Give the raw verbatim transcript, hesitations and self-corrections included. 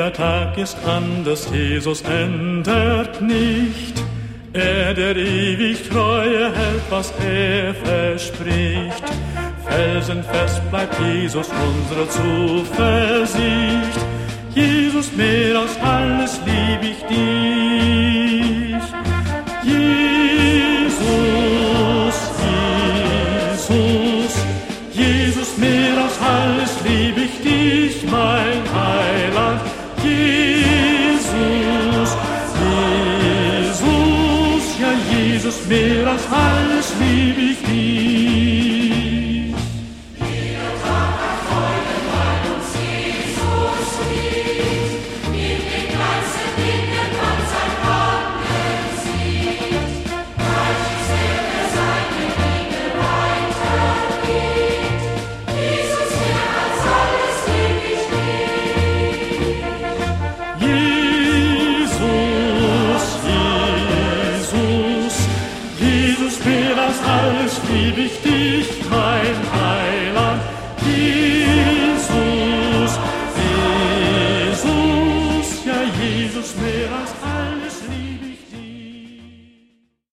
Jeder Tag ist anders, Jesus ändert nicht. Er, der ewig Treue hält, was er verspricht. Felsenfest bleibt Jesus unsere Zuversicht. Jesus, mehr als alles lieb ich dich. Jesus, Jesus, Jesus, mehr als alles lieb ich dich, mein Heiland. Jesus, Jesus, ja Jesus, mehr als alles lieb ich dich. Alles lieb ich dich, mein